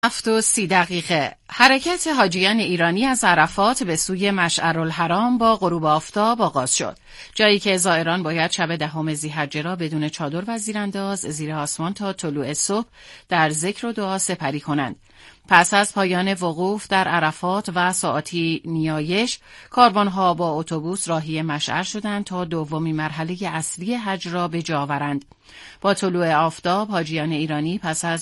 7:30 حرکت حاجیان ایرانی از عرفات به سوی مشعرالحرام با غروب آفتاب آغاز شد، جایی که زائران باید شب 10 ذی‌حجه را بدون چادر و زیرانداز زیر آسمان تا طلوع صبح در ذکر و دعا سپری کنند. پس از پایان وقوف در عرفات و ساعاتی نیایش، کاروانها با اتوبوس راهی مشعر شدند تا دومین مرحله اصلی حج را به جا آورند. با طلوع آفتاب، حاجیان ایرانی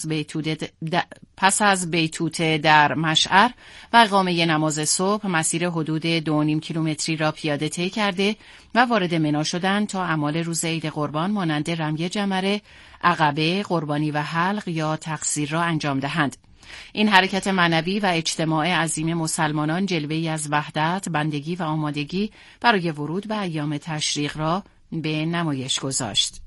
پس از بیتوته در مشعر و اقامه نماز صبح مسیر حدود 2.5 کیلومتری را پیاده طی کرده و وارد منا شدند تا اعمال روز عید قربان مانند رمی جمره، عقبه، قربانی و حلق یا تقصیر را انجام دهند. این حرکت معنوی و اجتماع عظیم مسلمانان جلوه‌ای از وحدت، بندگی و آمادگی برای ورود به ایام تشریق را به نمایش گذاشت.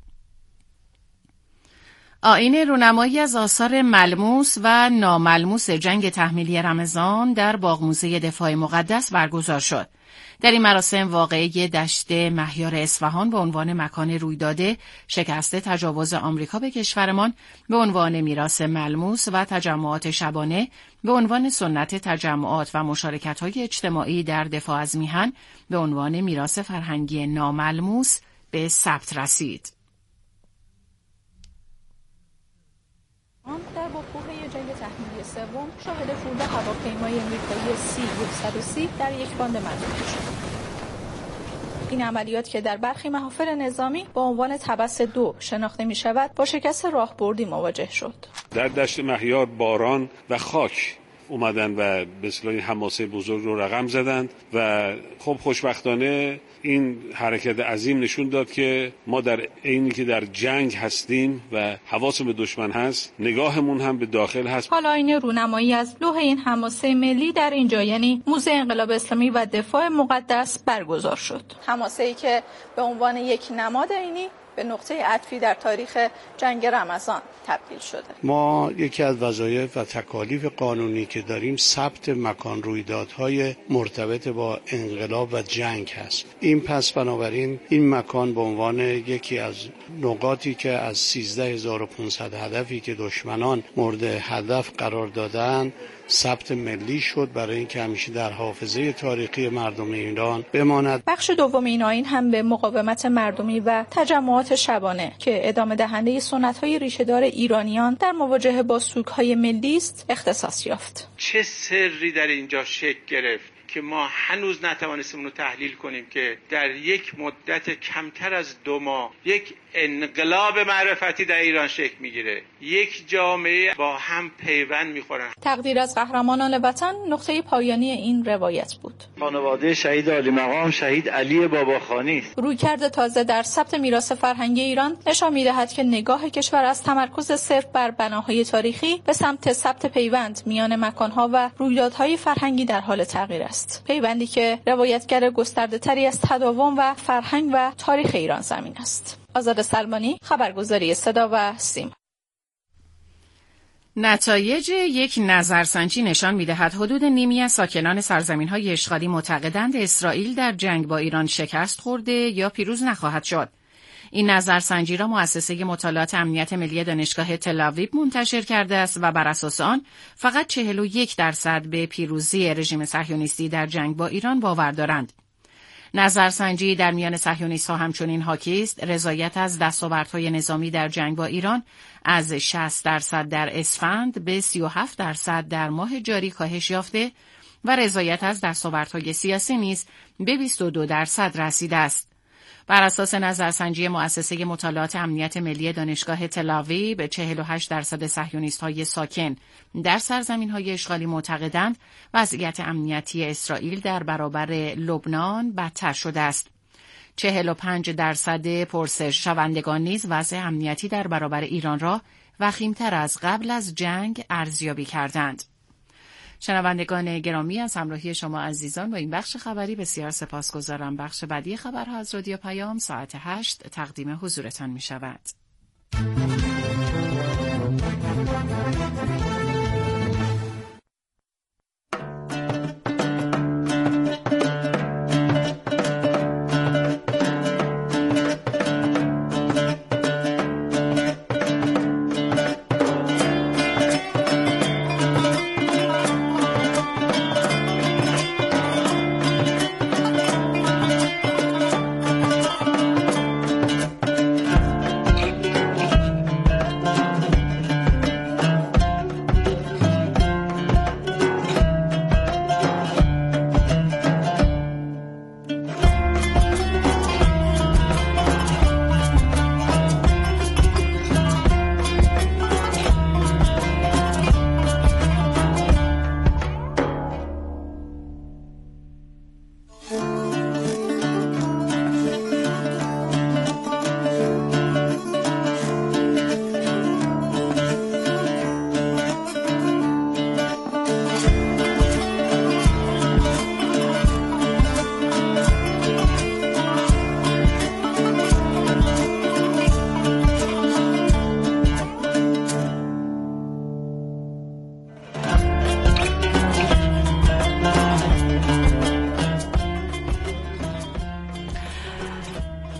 آیین رونمایی از آثار ملموس و ناملموس جنگ تحمیلی رمضان در باغ موزه دفاع مقدس برگزار شد. در این مراسم واقعه دشت مهیار اصفهان به عنوان مکان رویداد شکست تجاوز آمریکا به کشورمان به عنوان میراث ملموس و تجمعات شبانه به عنوان سنت تجمعات و مشارکت‌های اجتماعی در دفاع از میهن به عنوان میراث فرهنگی ناملموس به ثبت رسید. در وقوع جنگ تحمیلی سوم شاهد فرود هواپیمای امریکایی C-130 در یک باند منطقه شد. این عملیات که در برخی محافل نظامی با عنوان تبس-2 شناخته می شود، با شکست راهبردی مواجه شد. در دشت مهیار باران و خاک اومدن و به اصطلاح حماسه بزرگ رو رقم زدند و خب خوشبختانه این حرکت عظیم نشون داد که ما در عینی که در جنگ هستیم و حواسمون به دشمن هست، نگاهمون هم به داخل هست. حالا آیین رونمایی از لوح این حماسه ملی در اینجا، یعنی موزه انقلاب اسلامی و دفاع مقدس، برگزار شد. حماسه‌ای که به عنوان یک نماد عینی به نقطه عطفی در تاریخ جنگ رمضان تبدیل شده. ما یکی از وظایف و تکالیف قانونی که داریم ثبت مکان رویدادهای مرتبط با انقلاب و جنگ هست. این پس بنابراین این مکان به عنوان یکی از نقاطی که از 13500 هدفی که دشمنان مورد هدف قرار دادن ثبت ملی شد برای اینکه همیشه در حافظه تاریخی مردم ایران بماند. بخش دوم این آیین هم به مقاومت مردمی و تجمعات شبانه که ادامه دهنده سنت‌های ریشه‌دار ایرانیان در مواجهه با سوگ‌های ملی است اختصاص یافت. چه سری در اینجا شکل گرفت که ما هنوز نتوانستیم اون رو تحلیل کنیم که در یک مدت کمتر از 2 ماه یک انقلاب معرفتی در ایران شکل میگیره، یک جامعه با هم پیوند میخورن. تقدیر از قهرمانان وطن نقطه پایانی این روایت بود. خانواده شهید عالی مقام شهید علی باباخانی است. رویکرد تازه در ثبت میراث فرهنگی ایران نشان میدهد که نگاه کشور از تمرکز صرف بر بناهای تاریخی به سمت ثبت پیوند میان مکانها و رویدادهای فرهنگی در حال تغییر است. پیوندی که روایتگر گسترده‌تری از تداوم و فرهنگ و تاریخ ایران زمین است. آزاده سلمانی، خبرگزاری صدا و سیما. نتایج یک نظرسنجی نشان می‌دهد حدود نیمی از ساکنان سرزمین‌های اشغالی معتقدند اسرائیل در جنگ با ایران شکست خورده یا پیروز نخواهد شد. این نظرسنجی را مؤسسه مطالعات امنیت ملی دانشگاه تل‌آویو منتشر کرده است و بر اساس آن فقط 41% به پیروزی رژیم صهیونیستی در جنگ با ایران باور دارند. نظرسنجی در میان صهیونیست‌ها همچنین حاکی است رضایت از دستاوردهای نظامی در جنگ با ایران از 60% در اسفند به 37% در ماه جاری کاهش یافته و رضایت از دستاوردهای سیاسی نیز به 22% رسیده است. بر اساس نظرسنجی مؤسسه مطالعات امنیت ملی دانشگاه تل‌آویو، 48% صهیونیست‌های ساکن در سرزمین‌های اشغالی معتقدند وضعیت امنیتی اسرائیل در برابر لبنان بدتر شده است. 45% پرسش شوندگان نیز وضع امنیتی در برابر ایران را وخیم‌تر از قبل از جنگ ارزیابی کردند. شنوندگان گرامی، از همراهی شما عزیزان با این بخش خبری بسیار سپاسگزارم. بخش بعدی خبرها از رادیو پیام ساعت 8 تقدیم حضورتان می شود.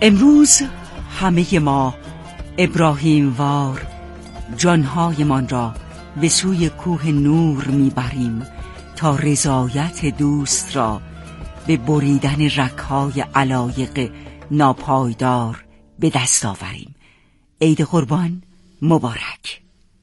امروز همه ما ابراهیم وار جانهایمان را به سوی کوه نور میبریم تا رضایت دوست را به بریدن رگ‌های علایق ناپایدار به دست آوریم. عید قربان مبارک.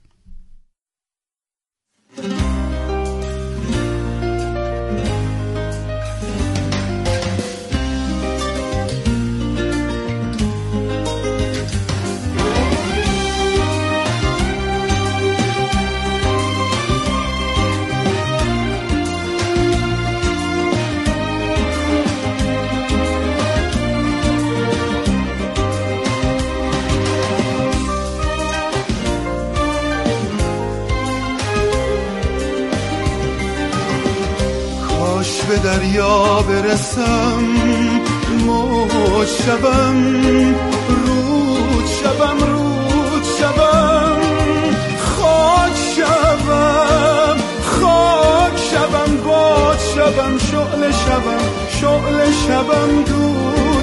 به دریا برسم، موج شبم، رود شبم، رود شبم، خاک شبم، خاک شبم، باد شبم، شعله شبم، شعله شبم، دود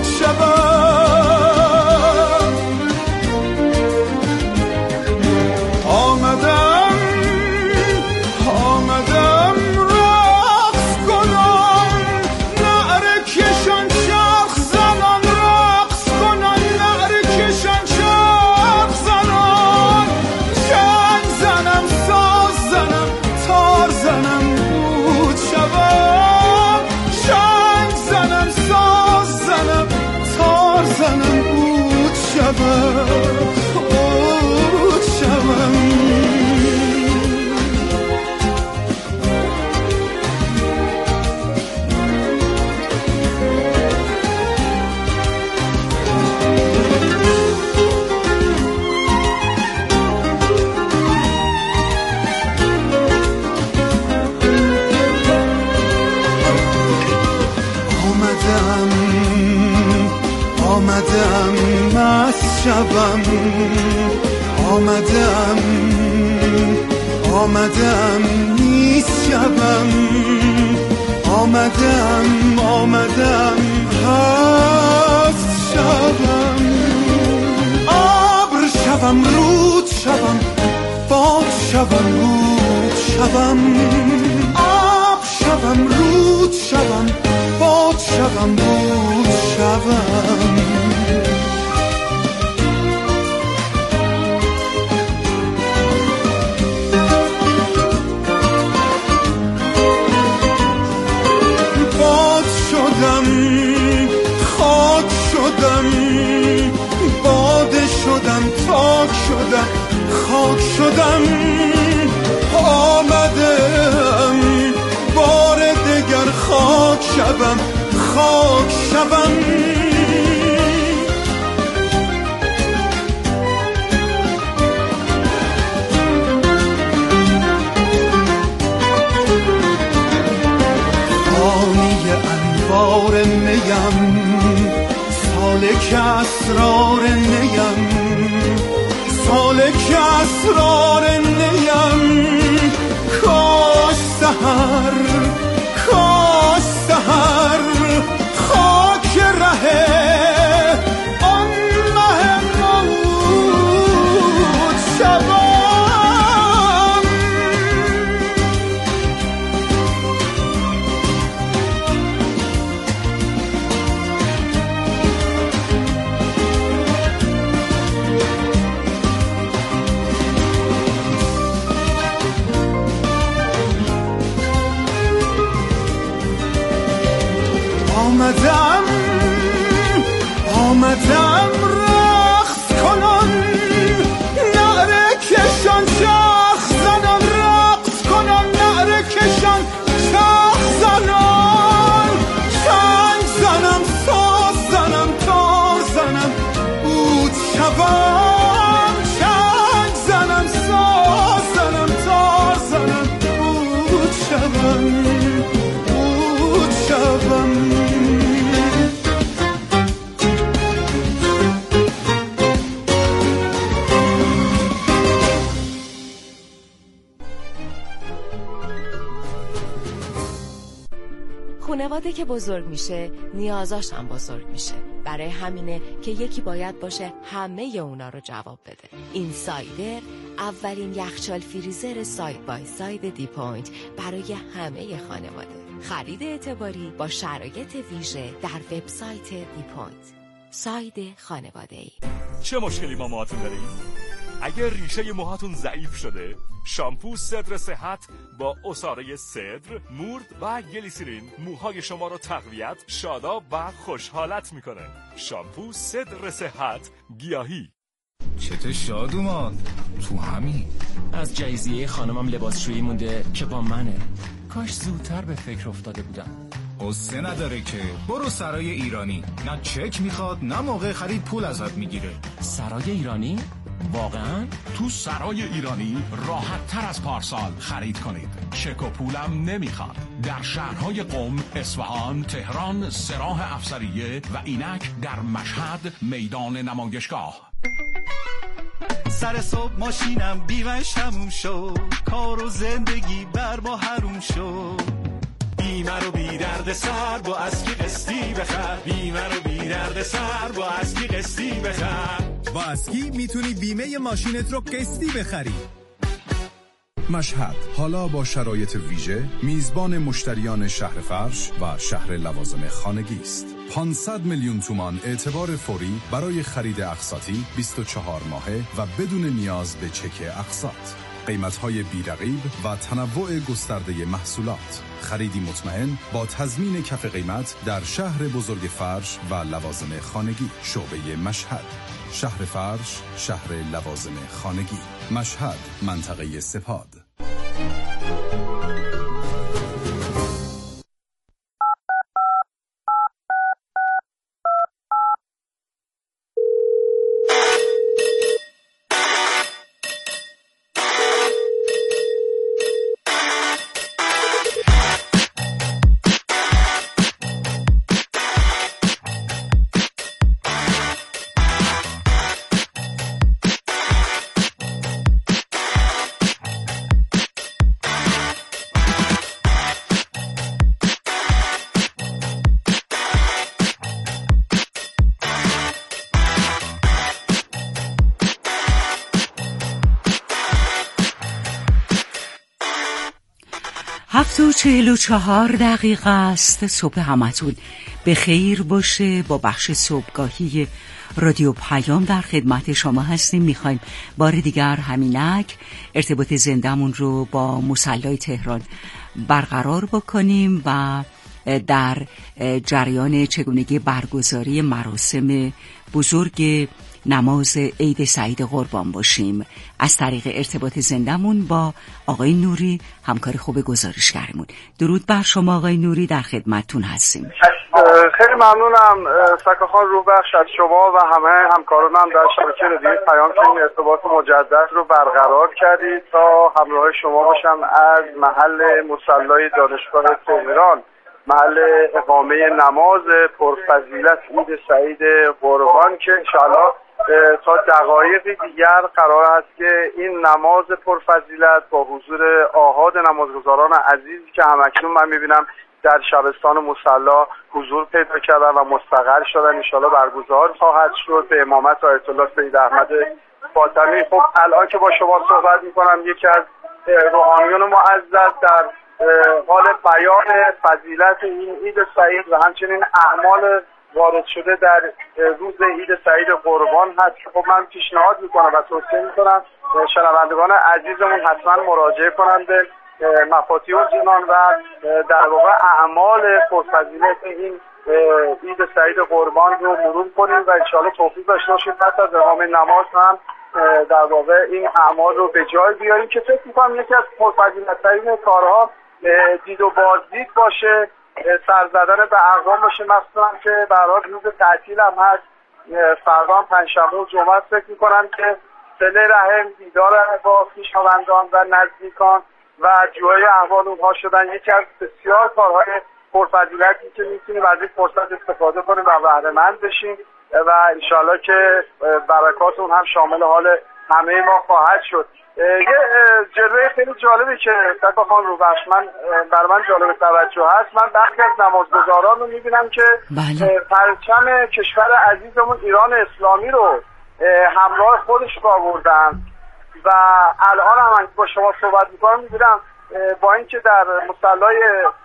شبم. آمدم شبم، آمدم نیست شبم، آمدم هست شبم. ابر شبم، رود شبم، باد شبم، رود شبم، آب شبم، رود شبم، باد شبم، رود شبم. خاک شدم، باده شدم، تاک شدم، خاک شدم. آمدم بار دگر خاک شبم، خاک شبم. انوار نیم، سالک اسرار نیم، سالک اسرار نیم. کاش سحر، کاش سحر خاک ره آن مه موعود شبم. آمدم رقص کنان، نعره کشان چرخ زنان، رقص کنان نعره کشان چرخ زنان. چنگ زنم، ساز زنم، تار زنم، بود شبم. چنگ زنم، ساز زنم، تار زنم، بود شبم، بود شبم. خانواده که بزرگ میشه نیازاش هم بزرگ میشه. برای همینه که یکی باید باشه همه اونا رو جواب بده. این سایدر اولین یخچال فریزر ساید بای ساید دی پوینت برای همه خانواده. خرید اعتباری با شرایط ویژه در وبسایت دی پوینت. ساید خانواده‌ای. چه مشکلی با موهاتون داریم؟ اگر ریشه موهاتون ضعیف شده، شامپو صدر صحت با عصاره صدر، مورد و گلیسرین موهای شما رو تقویت، شاداب و خوشحالت میکنه. شامپو صدر صحت گیاهی. چته شاد اومد؟ تو همین از جایزیه خانمم لباسشویی مونده که با منه. کاش زودتر به فکر افتاده بودم. قصه نداره که برو سرای ایرانی. نه چک میخواد نه موقع خرید پول ازت میگیره. سرای ایرانی؟ واقعا؟ تو سرای ایرانی راحت تر از پارسال خرید کنید. چک و پولم نمیخواد. در شهرهای قم، اصفهان، تهران، سراح افسریه و اینک در مشهد میدان نمایشگاه. سر صبح ماشینم بیمش تموم شد، کار و زندگی بر ما حروم شد. بیمه رو بی درد سر با اسکی قسطی بخر، بیمه رو بی درد سر با اسکی قسطی بخر. با اسکی میتونی بیمه ماشینت رو قسطی بخری. مشهد حالا با شرایط ویژه میزبان مشتریان شهر فرش و شهر لوازم خانگی است. 500 میلیون تومان اعتبار فوری برای خرید اقساطی 24 ماهه و بدون نیاز به چک اقساط. قیمت‌های بی‌رقیب و تنوع گسترده محصولات. خریدی مطمئن با تضمین کف قیمت در شهر بزرگ فرش و لوازم خانگی. شعبه مشهد، شهر فرش، شهر لوازم خانگی. مشهد، منطقه سپاد. هفت و 44 دقیقه است. صبح همتون به خیر باشه. با بخش صبحگاهی رادیو پیام در خدمت شما هستیم. میخوایم بار دیگر همینک ارتباط زندمون رو با مصلی تهران برقرار بکنیم و در جریان چگونگی برگزاری مراسم بزرگ نماز عید سعید قربان باشیم. از طریق ارتباط زندمون با آقای نوری، همکار خوب گزارشگرمون. درود بر شما آقای نوری، در خدمتتون هستیم. خیلی ممنونم سکاخان روبخش از شما و همه همکارانم در شبکه رادیو پیام که این ارتباط مجدد رو برقرار کردید تا همراه شما باشم از محل مصلی دانشگاه تهران، محل اقامه نماز پرفضیلت عید سعید قربان که انشاءالله تا دقایقی دیگر قرار است که این نماز پرفضیلت با حضور آحاد نمازگزاران عزیزی که همکنون من میبینم در شبستان مصلی حضور پیدا کردن و مستقر شدن انشاءالله برگزار خواهد شد به امامت آیت الله سید احمد فاطمی. خب الان که با شما صحبت میکنم یکی از روحانیون معزز در حال بیان فضیلت این عید سعید و همچنین اعمال وارد شده در روز عید سعید قربان هست. خب من پیشنهاد میکنم و توصیه میکنم شنوندگان عزیزمون حتما مراجعه کنند به مفاتیح الجنان و در واقع اعمال پرفضیلت این عید سعید قربان رو مرور کنیم و انشاءالله توفیق داشته باشیم پس از اقامه نماز هم در واقع این اعمال رو به جای بیاریم که فکر میکنم یکی از پرفضیلت‌ترین کارها دید و بازدید باشه، سر زدن به اقوام باشه، مخصوصا که به هر حال روز تعطیل هم هست، فردا هم پنجشنبه و جمعه فکر میکنم که صله رحم، دیدار با خویشاوندان و نزدیکان و جوی احوال اونها شدن یکی از بسیار کارهای پرفضیلتی که میتونیم از این فرصت استفاده کنیم و بهره مند بشیم و انشالله که برکات اون هم شامل حال همه ما خواهد شد. یه جلوه خیلی جالبی که سکا خان روبخش بر من جالب توجه هست، من برخی از نمازگزاران رو میبینم که پرچم کشور عزیزمون ایران اسلامی رو همراه خودش آوردن و الان هم با شما صحبت میکنم میبینم با اینکه در مصلی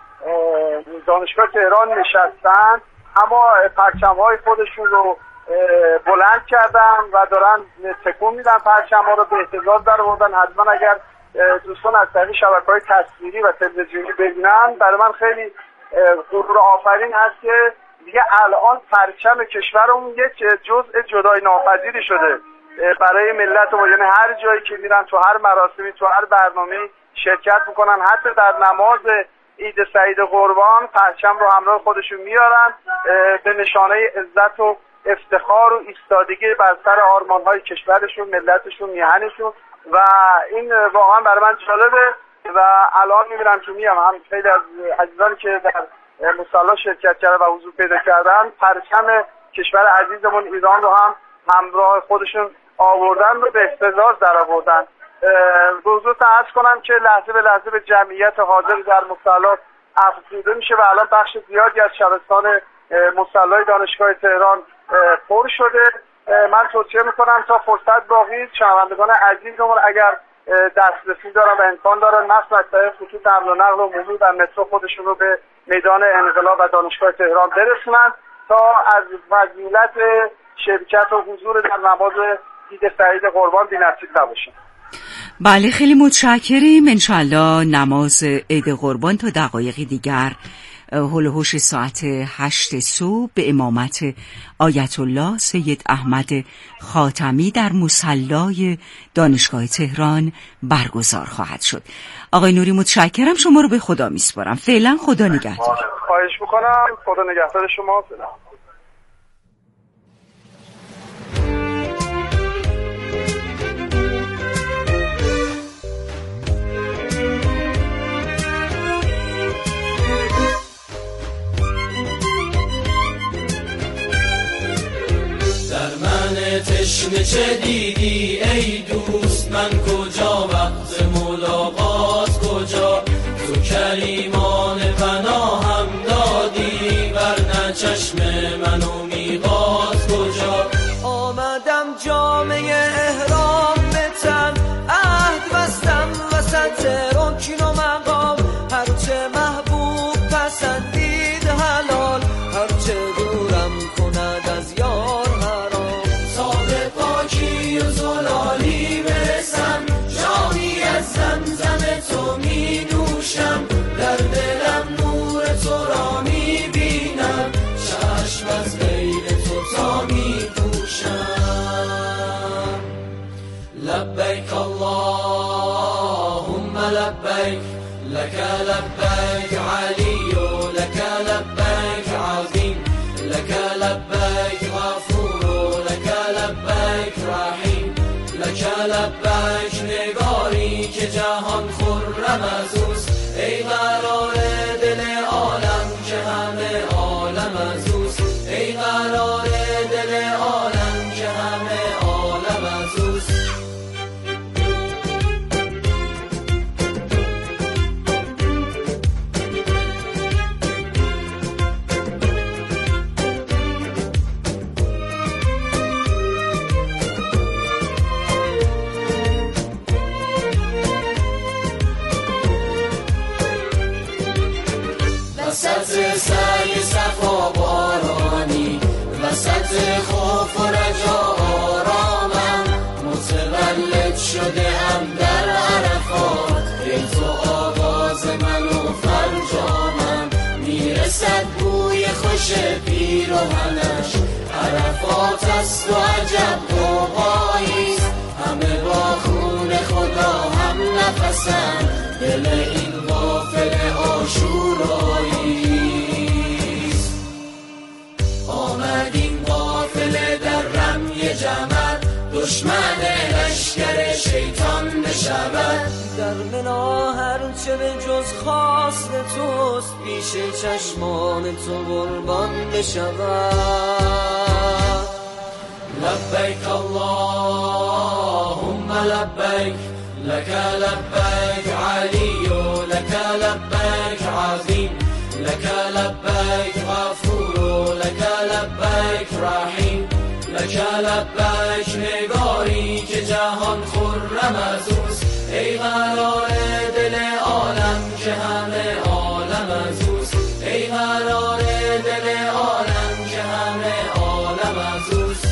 دانشگاه تهران نشستن اما پرچم‌های خودشون رو بلند کردن و دارن تکون میدن پرچم‌ها رو، به اهتزاز در آوردن. حتما اگر دوستان از طریق شبکه‌های تصویری و تلویزیونی ببینن برای من خیلی غرور آفرین هست که دیگه الان پرچم کشورمون یک جزء جدای ناپذیری شده برای ملت ما، یعنی هر جایی که میرن تو هر مراسمی تو هر برنامه شرکت میکنن، حتی در نماز عید سعید قربان پرچم رو همراه خودشون میارن به نشانه عزت و افتخار و ایستادگی بر سر آرمان‌های کشورشون، ملتشون، میهنشون و این واقعا برای من جالبه و الان میبینم که هم خیلی از عزیزانی که در مصلی شرکت کردن و حضور پیدا کردن پرچم کشور عزیزمون ایران رو هم همراه خودشون آوردن و به اهتزاز در آوردن. به حضورتون عرض کنم که لحظه به لحظه به جمعیت حاضر در مصلی افزوده میشه و الان بخش زیادی از شبستان مصلی دانشگاه تهران پر شده. من توصیه میکنم تا فرصت باقی شنوندگان عزیزمون اگر دسترسی دارن و امکان دارن مثلا از طریق خطوط نقل و نقل عمومی و مترو خودشون رو به میدان انقلاب و دانشگاه تهران برسونن تا از فضیلت شرکت و حضور در نماز عید سعید قربان بی‌نصیب نباشن. بله خیلی متشکریم. انشالله نماز عید قربان تا دقایقی دیگر هول و هوش ساعت 8 صبح به امامت آیت الله سید احمد خاتمی در مصلی دانشگاه تهران برگزار خواهد شد. آقای نوری متشکرم، شما رو به خدا میسپارم. فعلا خدا نگهدار. خواهش میکنم، خدا نگهدار شما. تشنه چه دیدی ای دوست، من کجا وقت ملاقات کجا، تو کریمان پناهم دادی ورنه چشم منو میقات کجا. آمدم جامعه احرام به تن، عهد بستم وسط رکن و مقام، هرچه محبوب پسندید حلال، هرچه دورم کند از یار حرام. پاکی و زلالی برسم، جامی از زمزم تو می نوشم، در دلم نور تو را می بینم، چشم از غیر تو تا می پوشم. لبیک اللهم لبیک، لک لبیک علی و لک لبیک عظیم، لک لبیک غفور لبیک رحیم، لک لبیک نگاری که جهان خرم از اوست، ای قرار دل عالم که همه عالم از اوست، ای قرار دل عالم که همه عالم از اوست. وسط سعی صفا بارانی، وسط خوف و رجا آرامم، متولد شده ام در عرفات، ای تو آواز من و فرجامم، میرسد بوی خوش پیرهنش، عرفات است و عجب غوغاییست، همه با خون خدا هم نفسن، دل این غافل آشوراییست. آمدیم قافله در رمی جمل، دشمن لشکر شیطان بشود، در منا هرچه به جز خواست توست، پیش چشمان تو قربان بشود. لبیک اللهم لبیک لك لبيك علي لك لبيك عظيم لك لبيك غفور لك لبيك رحیم لك لبيك نگاری که جهان خرم از اوست ای قرار دل عالم که همه عالم از اوست ای قرار دل عالم که همه عالم از اوست.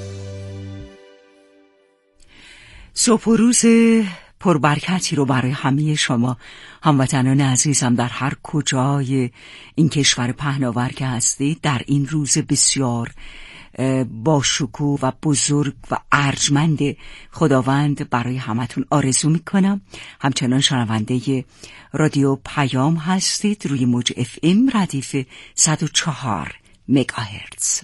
صبح و روز پربرکتی رو برای همه شما هموطنان عزیزم در هر کجای این کشور پهناور که هستید در این روز بسیار با شکوه و بزرگ و ارجمند خداوند برای همتون آرزو میکنم. همچنان شنونده رادیو پیام هستید روی موج FM ردیف 104 مگاهرتز.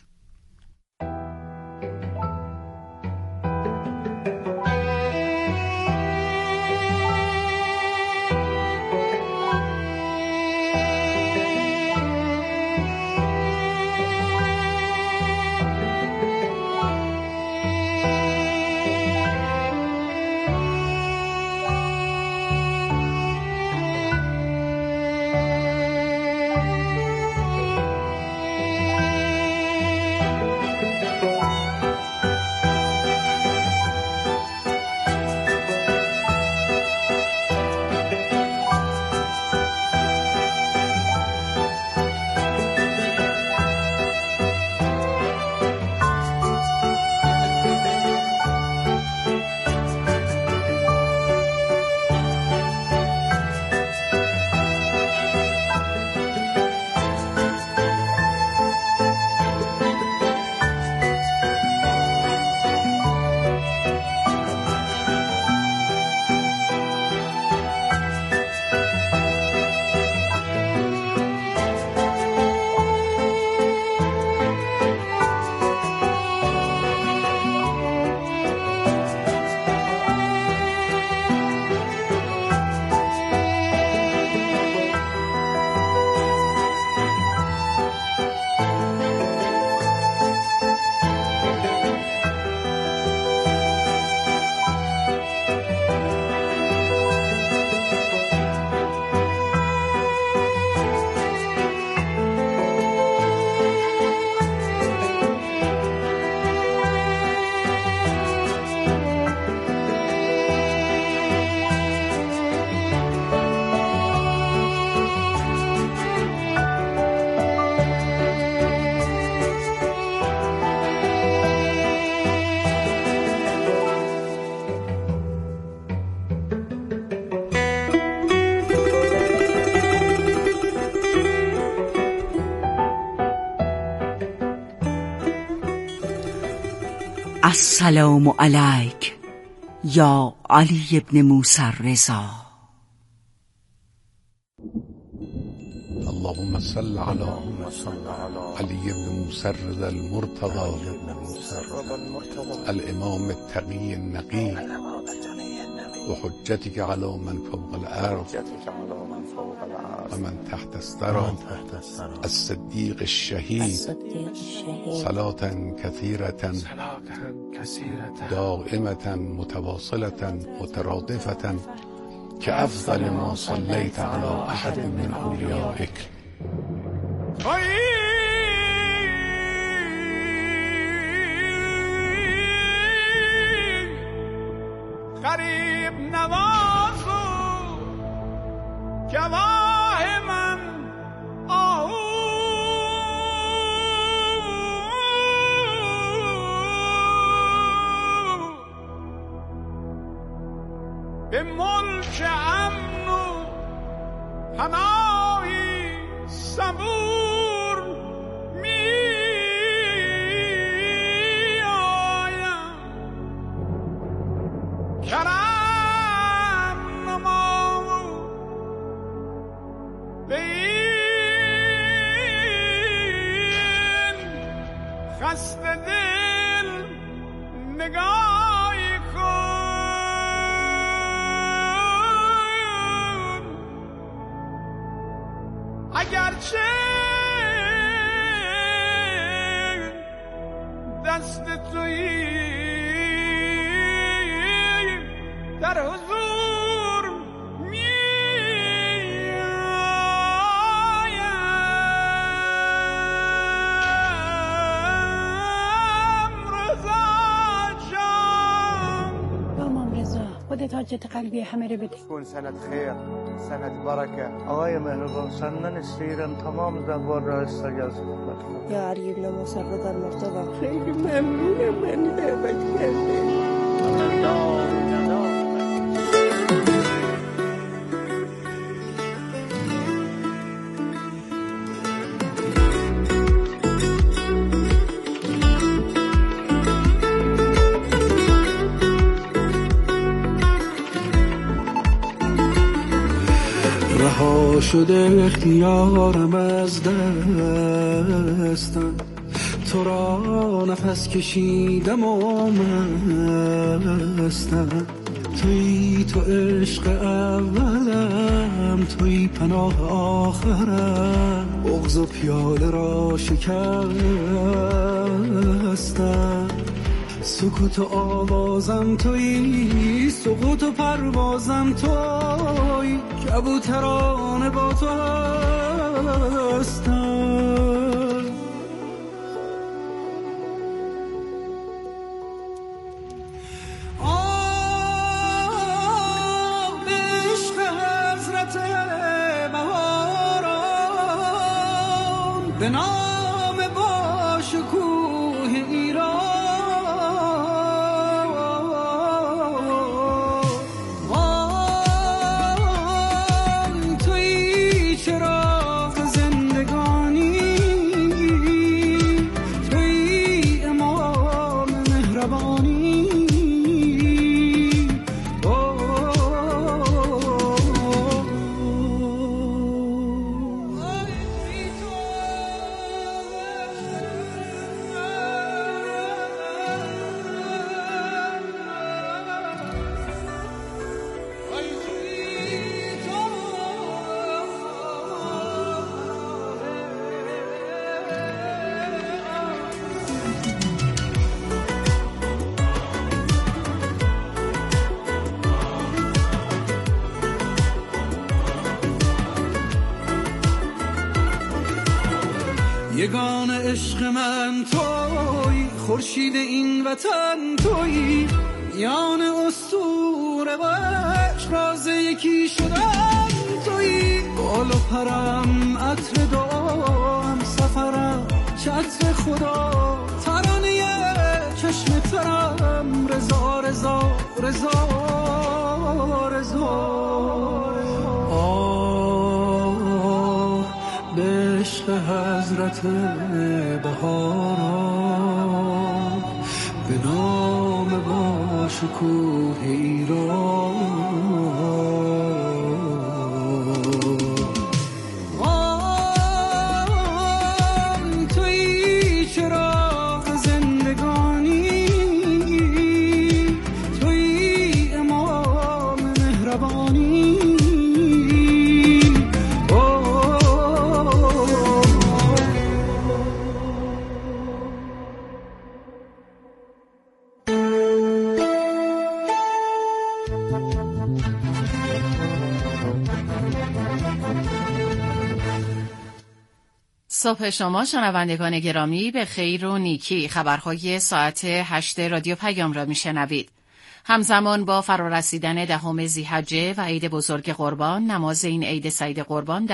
السلام علیک یا علی ابن موسی الرضا. اللهم صل على علی ابن موسی الرضا المرتضى الامام التقی النقی و حجتك على من فوق الارض و من تحت الثرى الصدیق الشهید صلاة كثيرة دائمة متواصلة مترادفة كأفضل ما صليت على أحد من أوليائك. غریب نوازو گواه من آهو به ملک امن و پناهی صبور می آیم کرم نما به این خسته دل نگاهی کن اگرچه دست تویی در حضور می خودت حاجت قلبی همه رو بده. کن سنت خیر، سنت برکه. آقای مهربان سنن استیرم تمام زنوار را استگل صحبت کن. یا عریب نموسر در مرتبه خیلی ممنونم منی نعمت کردی. رها شده اختیارم از دستم، تو را نفس کشیدم و مستم. توی تو عشق اولم، توی پناه آخرم، بغض و پیاله را شکستم. سکوت و آوازم توی، سقوط و پروازم توی، کبوترانه با تو هستم. آه به عشق حضرت بهاران، به نام با شکوه ایران، یگان عشق من توی، خورشید این وطن توی، میان اسطوره و عشق راز یکی شدن توی. بال و پرم عطر دعام، سفرم چتر خدا، ترانه چشم ترم، رضا رضا رضا رضا. به عشق حضرت بهاران، به نام با شکوه ایران. توی چراغ زندگانی، توی امام مهربانی. صبح شما شنوندگان گرامی به خیر و نیکی. خبرهای ساعت 8 رادیو پیام را میشنوید. همزمان با فرارسیدن 10 ذی‌حجه و عید بزرگ قربان، نماز این عید سعید قربان